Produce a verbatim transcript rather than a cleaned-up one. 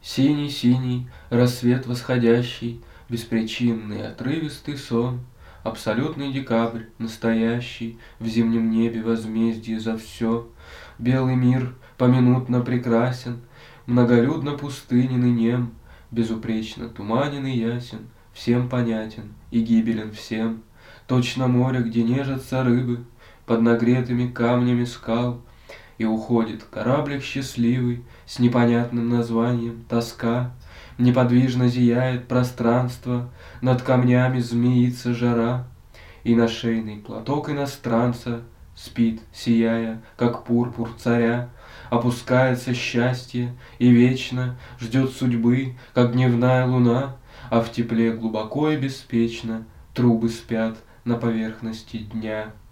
Синий-синий, рассвет восходящий, беспричинный отрывистый сон, абсолютный декабрь, настоящий, в зимнем небе возмездие за все. Белый мир поминутно прекрасен, многолюдно пустынен и нем, безупречно туманен и ясен, всем понятен и гибелен всем. Точно море, где нежатся рыбы под нагретыми камнями скал, и уходит кораблик счастливый с непонятным названием «Тоска». Неподвижно зияет пространство, над камнями змеится жара, и на шейный платок иностранца спит, сияя, как пурпур царя. Опускается счастье и вечно ждет судьбы, как дневная луна, а в тепле глубоко и беспечно трубы спят на поверхности дня.